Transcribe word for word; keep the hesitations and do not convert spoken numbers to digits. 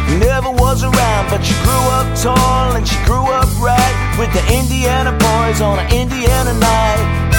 never was around, but she grew up tall and she grew up right with the Indiana boys on an Indiana night.